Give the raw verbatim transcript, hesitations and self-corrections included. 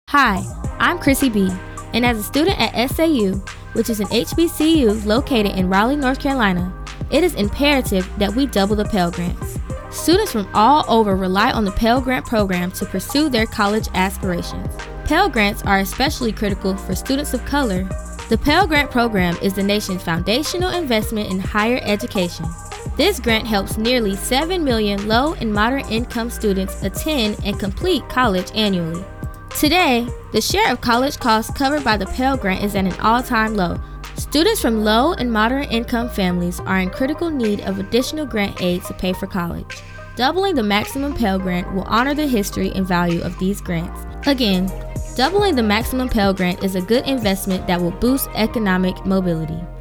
Hi, I'm Chrissy B, and as a student at S A U, which is an H B C U located in Raleigh, North Carolina, it is imperative that we double the Pell Grants. Students from all over rely on the Pell Grant program to pursue their college aspirations. Pell Grants are especially critical for students of color. The Pell Grant program is the nation's foundational investment in higher education. This grant helps nearly seven million low and moderate income students attend and complete college annually. Today, the share of college costs covered by the Pell Grant is at an all-time low. Students from low and moderate income families are in critical need of additional grant aid to pay for college. Doubling the maximum Pell Grant will honor the history and value of these grants. Again, doubling the maximum Pell Grant is a good investment that will boost economic mobility.